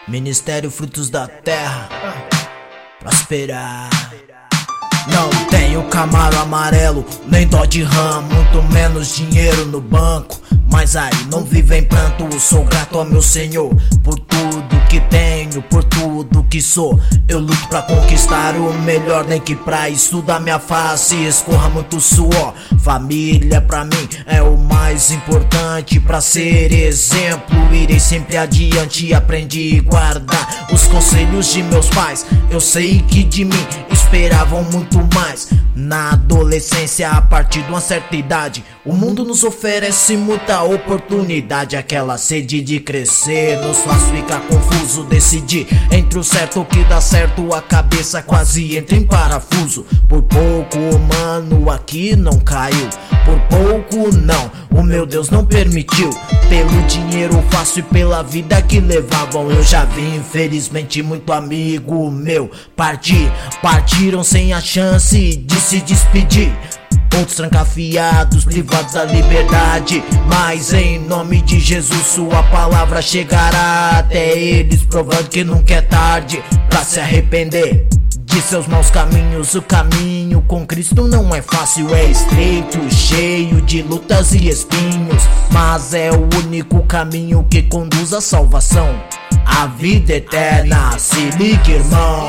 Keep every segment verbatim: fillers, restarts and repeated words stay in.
Ministério Frutos da Terra, prosperar. Não tenho Camaro amarelo, nem Dodge Ram, muito menos dinheiro no banco. Mas aí não vivo em pranto, sou grato ao meu Senhor por tudo que tenho, por tudo que sou. Eu luto pra conquistar o melhor, nem que pra isso da minha face escorra muito suor. Família pra mim é o mais importante, pra ser exemplo irei sempre adiante. Aprendi a guardar os conselhos de meus pais, eu sei que de mim esperavam muito mais. Na adolescência, a partir de uma certa idade, o mundo nos oferece muita oportunidade. Aquela sede de crescer nos faz ficar confuso. Decidir entre o certo que dá certo, a cabeça quase entra em parafuso. Por pouco, mano, aqui não caiu. Por pouco não, o meu Deus não permitiu. Pelo dinheiro fácil e pela vida que levavam, eu já vi infelizmente muito amigo meu partir. Partiram sem a chance de se despedir. Outros trancafiados, privados da liberdade. Mas em nome de Jesus sua palavra chegará até eles, provando que nunca é tarde pra se arrepender de seus maus caminhos. O caminho com Cristo não é fácil, é estreito, cheio de lutas e espinhos, mas é o único caminho que conduz à salvação, a vida eterna. Se liga, irmão,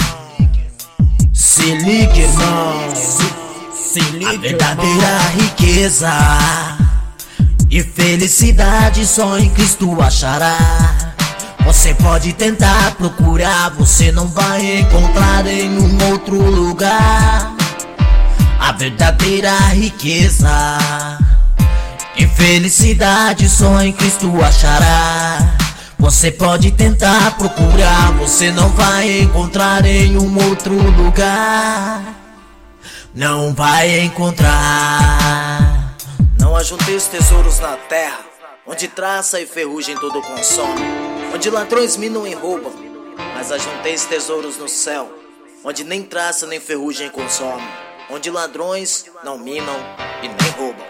se liga, irmão. A verdadeira riqueza e felicidade só em Cristo achará. Você pode tentar procurar, você não vai encontrar em um outro lugar. A verdadeira riqueza e felicidade só em Cristo achará. Você pode tentar procurar, você não vai encontrar em um outro lugar. Não vai encontrar. Não ajunteis tesouros na terra, onde traça e ferrugem tudo consome, onde ladrões minam e roubam. Mas ajunteis tesouros no céu, onde nem traça nem ferrugem consome, onde ladrões não minam e nem roubam.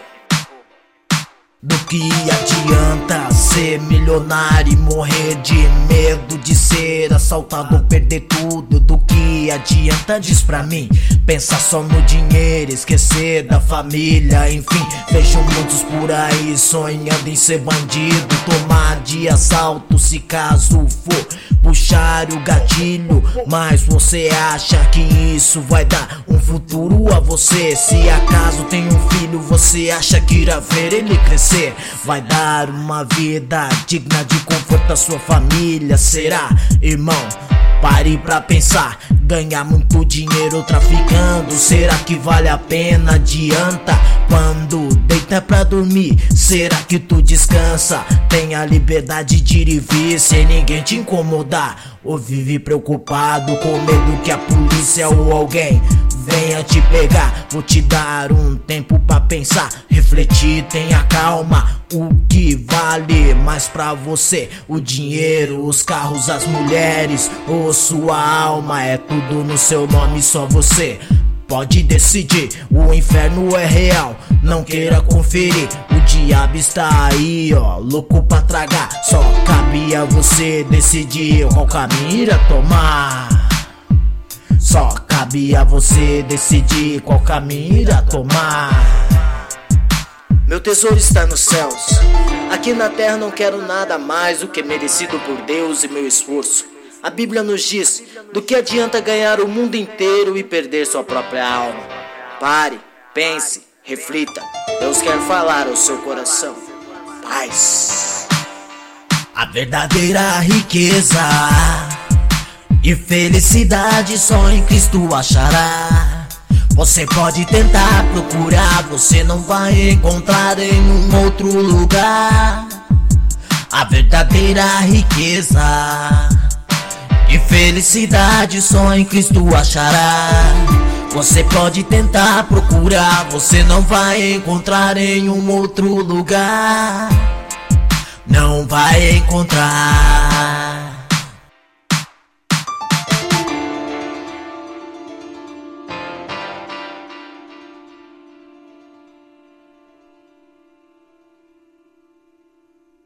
Do que adianta ser milionário e morrer de medo de ser assaltado ou perder tudo? Do que adianta, diz pra mim, pensar só no dinheiro, esquecer da família? Enfim, vejo muitos por aí sonhando em ser bandido, tomar de assalto se caso for puxar o gatilho. Mas você acha que isso vai dar um futuro a você? Se acaso tem um filho, você acha que irá ver ele crescer? Vai dar uma vida digna de conforto à sua família? Será, irmão? Pare pra pensar. Ganhar muito dinheiro traficando, será que vale a pena? Adianta quando deita pra dormir, será que tu descansa? Tem a liberdade de ir e vir sem ninguém te incomodar? Ou vive preocupado com medo que a polícia ou alguém venha te pegar? Vou te dar um tempo pra pensar, refletir, tenha calma. O que vale mais pra você? O dinheiro, os carros, as mulheres ou sua alma? É tudo no seu nome, só você pode decidir. O inferno é real, não queira conferir. O diabo está aí, ó, louco pra tragar. Só cabe a você decidir qual caminho irá tomar. Só cabe a você decidir qual caminho irá tomar. Meu tesouro está nos céus, aqui na terra não quero nada mais do que merecido por Deus e meu esforço. A Bíblia nos diz: do que adianta ganhar o mundo inteiro e perder sua própria alma? Pare, pense, reflita. Deus quer falar ao seu coração. Paz. A verdadeira riqueza e felicidade só em Cristo achará. Você pode tentar procurar, você não vai encontrar em um outro lugar. A verdadeira riqueza e felicidade só em Cristo achará. Você pode tentar procurar, você não vai encontrar em um outro lugar. Não vai encontrar.